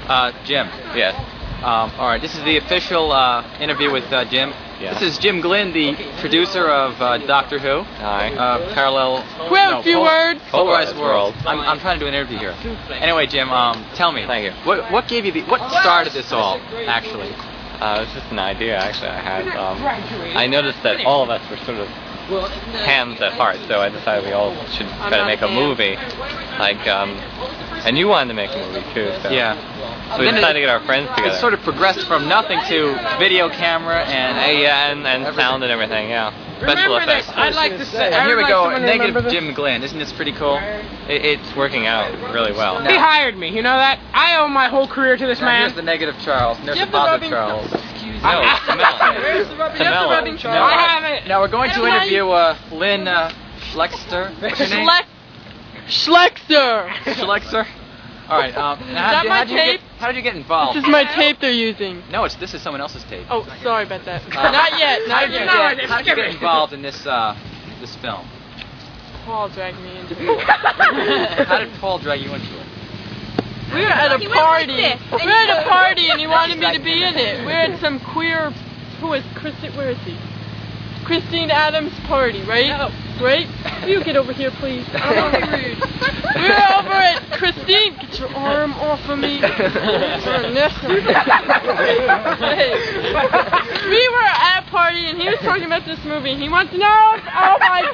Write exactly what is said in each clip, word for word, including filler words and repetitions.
Uh, Jim. Yes. Um, all right, this is the official uh, interview with uh, Jim. Yes. This is Jim Glynn, the producer of uh, Doctor Who. Hi. Uh, parallel. We have no, a few Pol- words. Polarized Polarized World. World. I'm, I'm trying to do an interview here. Anyway, Jim, um, tell me. Thank you. What, what gave you the? What started this all, actually? Uh, it was just an idea, actually, I had. Um, I noticed that all of us were sort of hams at heart, so I decided we all should try to make a movie. Like, um, and you wanted to make a movie, too, so. Yeah. So we Then decided it, to get our friends together. It sort of progressed from nothing to video camera and Uh, yeah, and, and sound and everything, yeah. Special Remember effects. this. I'd like to say. And here we I'd go, like someone to remember negative this. Jim Glynn. Isn't this pretty cool? It, it's working out really well. He hired me. You know that? I owe my whole career to this Now man. here's the negative Charles, and there's Give the the positive rubbing- Charles. No, Tamela. Where's the rubbing- Tamela. the rubbing No, I have it. Now we're going to That's my- interview uh, Lynn uh, Schlexter. What's your name? Schleck- Schlexer. Schlexer. All right. Um, Is how that did, my how did you tape? get, how did you get involved? This is my tape they're using. No, it's this is someone else's tape. Oh, sorry about that. Uh, Not yet. How Not did you yet. get, how did you get involved in this uh, this film? Paul dragged me into it. How did Paul drag you into it? We were at a He went like party. this, We and were at he a goes- party and he wanted me to be in it. We were at some queer. Who is Christine? Where is he? Christine Adams' party, right? No. Right? You get over here, please. I don't want to be rude. We were over at Christine. Get your arm off of me. Hey. We were at a party and he was talking about this movie. He wants to know. If, oh my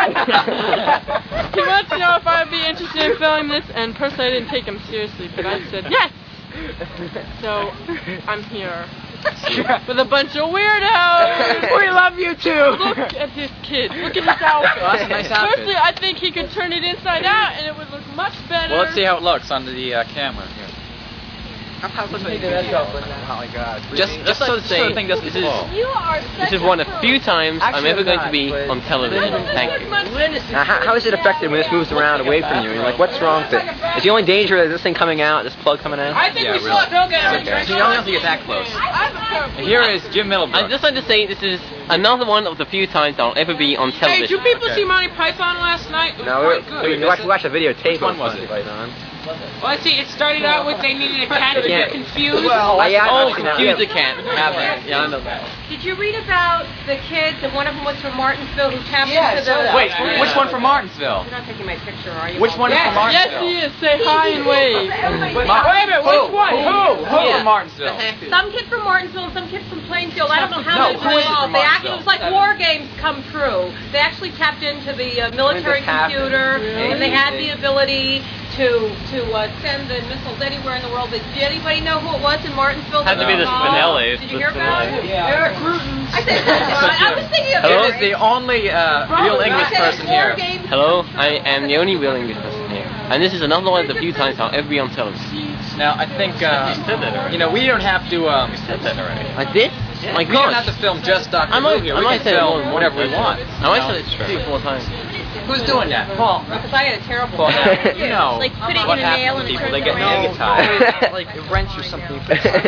God! He wants to know if I'd be interested in filming this, and personally I didn't take him seriously, but I said yes. So I'm here with a bunch of weirdos. We love you too. Look at his kid. Look at his outfit. Oh, that's a nice outfit. Personally, I think he could turn it inside out, and it would look much better. Well, let's see how it looks on the uh, camera here. Oh my God! Just, just so the sort of thing doesn't fall. You are This is one of the few times I'm ever going to be on television. Thank you. Now, how, how is it affected when this moves around away from you? You're like, what's wrong with it? Is the only danger that this thing coming out, this plug coming out? I think Yeah, we really. saw Bill get Okay. So you don't have to get that close. And here is Jim Middlebrook. I'd just like to say this is another one of the few times I'll ever be on Hey, television. did you people Okay. see Monty Python last night? It was No, quite we, good. we, we, watched, we watched a videotape. Which one of was Monty it? Python. Well, I see, it started out with they needed a cat to Yeah. get confused. Oh, yeah, Oh, I've seen that. Confuser Cat. Have that. Yeah, I know that. Did you read about the kids, and one of them was from Martinsville, who tapped Yeah, I into saw the... that. Wait, which one from Martinsville? You're not taking my picture, are you? Which one is Yes, from yes, Martinsville? he is. Say hi and wave. Mar- Wait a minute, which one? Who? Who Yeah. from Martinsville? Some kid from Martinsville and some kid from Plainfield. I don't know how No, this who is it involved. from They actually, it was like Martinsville? war games come true. They actually tapped into the uh, military When this happened. computer, Yeah. and they had the ability to to uh, send the missiles anywhere in the world. Did anybody know who it was in Martinsville? Had to be the involved? Spinellis. Did you the hear about Spinellis. it? Eric Rutan. I said, I was thinking of Hello? It is the only uh, real English I said, person war here. games. Hello, I am the only real English person here. And this is another one of the few times I'll ever be on television. Now, I think, uh, said that already. you know, we don't have to, um, Said that already. Like this? My we don't gosh. have to film just Doctor I might, Who here. I We might can say it more film than whatever we once. want. I might say it three or four times. Who's doing that? Paul. Because I had a terrible Paul, one. now, you know Like put it what in a nail happens and to it people. They turns get around. magnetized. like a wrench or something.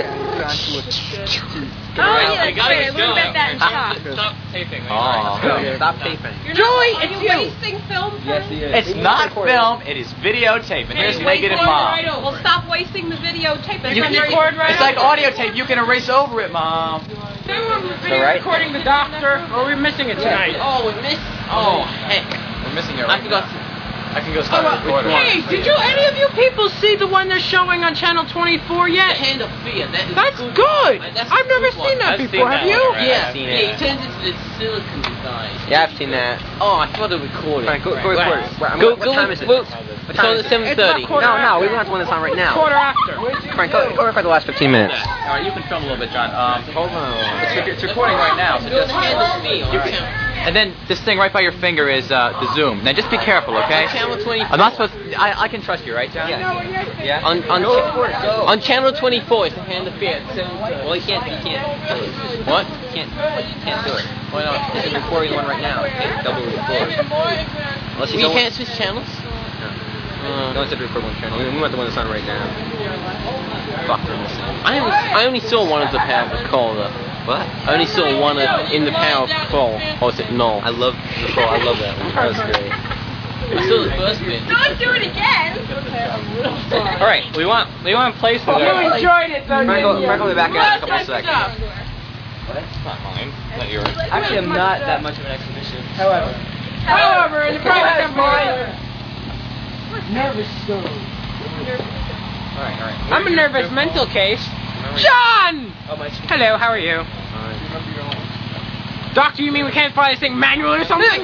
Oh, yeah, that's right. I learned about that in shop. Stop taping. Oh. Stop taping. Joey, are you wasting film? Yes, he is. It's not film, it is videotape. And here's negative mom. Well, stop wasting the videotape. You can record right It's like audio tape. You can erase over it, mom. They were video right? recording the doctor, or we're missing it tonight. Oh, we missed. Oh, heck. We're missing it I right forgot. now. I can go start Oh, recording. hey, did you any of you people see the one they're showing on Channel twenty-four The yet? Hand of Fear. That is That's good. good. Uh, that's I've a never good one. seen that I've before. seen Have that you? one, right? Yeah. I've seen it. It turns into this silicon design. Yeah, I've seen that. Oh, I thought it recorded. Frank, go, go Right. record it. What, Go, what go, time is it? go- What It's time on is at it? seven thirty. It's not No, no, we want the one that's on right now. Quarter after. Frank, go, go record the last fifteen minutes. All right, you can film a little bit, John. Um, Hold on. it's, rec- it's recording right now, so Doing just. the Hand of Fear. You can, and then this thing right by your finger is uh, the zoom. Now just be careful, okay? On Channel twenty-four. I'm not supposed. To, I I can trust you, right, John? Yeah. Yeah. On on, Go cha- record it, go. on Channel twenty-four, it's the Hand of Fear. At seven thirty. Well, you can't, you can't do it. What? You can't, you can't do it. Why not? This is recording the one right now. You can't double record. Unless you We don't. can't switch channels. Uh, Don't have to record one channel. We want the one that's on right now. Fuck, we're missing. I only, I only saw one of the Power of Call though. What? I only saw one of in the Power of Call. Or is it no? I love the call. I love that one. That was great. I saw the first bit. Don't do it again. All right, we want we want places. You enjoyed it, though, Frank will, didn't you? Frank will be back out in a couple of seconds. That's not mine. Not yours. Actually, I'm not that much of an exhibition. However, however, in the private company. Nervous stone. All right, all right. I'm a nervous mental case. John! Oh, my. Hello, how are you? Doctor, you mean we can't fly this thing manually or something?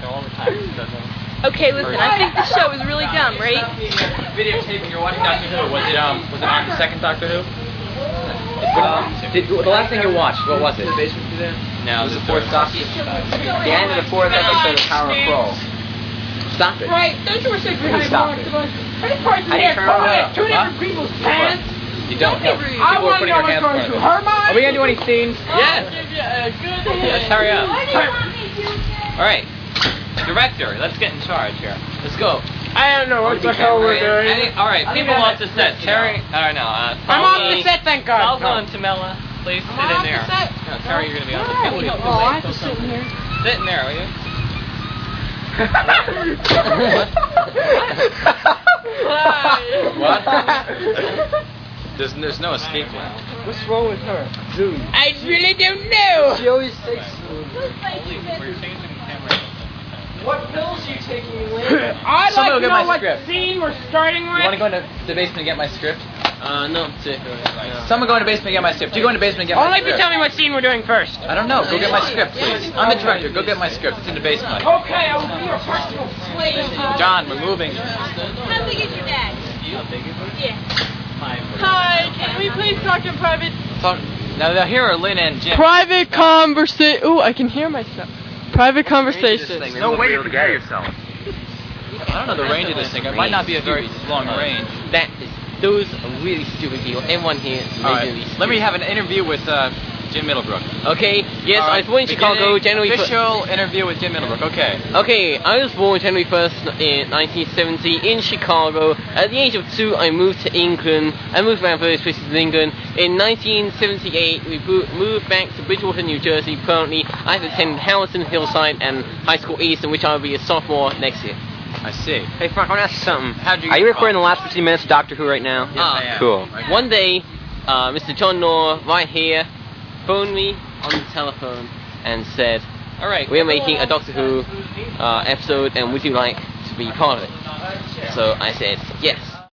Okay, listen, I think the show is really dumb, right? Videotaping, you're watching Doctor Who. Was it, um, was it on the second Doctor Who? Um, did, the last thing you watched, what was it? No, Was it the fourth Doctor? The end of the fourth episode of Power of Kroll. Stop it. Right, don't you wish they could Stop it. Any parts I didn't turn it on. two different people's pants? You don't. I No. People are want to putting know their what's hands going on through her mind. Are we gonna do any scenes? Yes. Let's hurry up. All right, director, let's get in charge here. Let's go. I don't know what the hell we're doing. Any, all right, people off the set. Terry, I don't know. Uh, I'm off the set, thank God. Falco and Tamela, please sit in there. No, Terry, you're gonna be on the set. Oh, I have to sit in here. Sit in there, will you? What? There's, there's no escape now. What's wrong with her? Zoom. I really don't know. She always takes Zoom. We're changing the camera. What pills are you taking later? I'd Someone like to will get know my what script. scene we're starting with. You want to go into the basement and get my script? Uh, no, I'm sick. No. Someone go into the basement and get my script. You go into the basement and get my Only if you script. tell me what scene we're doing first. I don't know. Go get my script, please. I'm the director. Go get my script. It's in the basement. Okay, I will be your personal slave. John, we're moving. How big is your dad? Yeah. Hi, can we please talk in private? So, now, now here are Lynn and Jim. Private conversation. Ooh, I can hear myself. Private conversation. No way you can hear yourself. I don't know the range of this thing. It might not be a very long range. That is, those are really stupid people. Everyone here is All right. really stupid. Let me have an interview with uh, Jim Middlebrook. Okay, yes, All I right. was born in Chicago, Beginning January first. Official interview with Jim Middlebrook. Okay. Okay, I was born January first in nineteen seventy in Chicago. At the age of two, I moved to England. I moved around various places in England. In nineteen seventy-eight, we bo- moved back to Bridgewater, New Jersey. Currently, I've attended Hamilton Hillside and High School East, in which I will be a sophomore next year. I see. Hey Frank, I want to ask you something. How'd you Are you get recording the last fifteen minutes of Doctor Who right now? Yes, I am. Cool. One day, uh, Mister John Knorr, right here, phoned me on the telephone and said, All right. "We are making a Doctor Who uh, episode, and would you like to be part of it?" So I said, yes.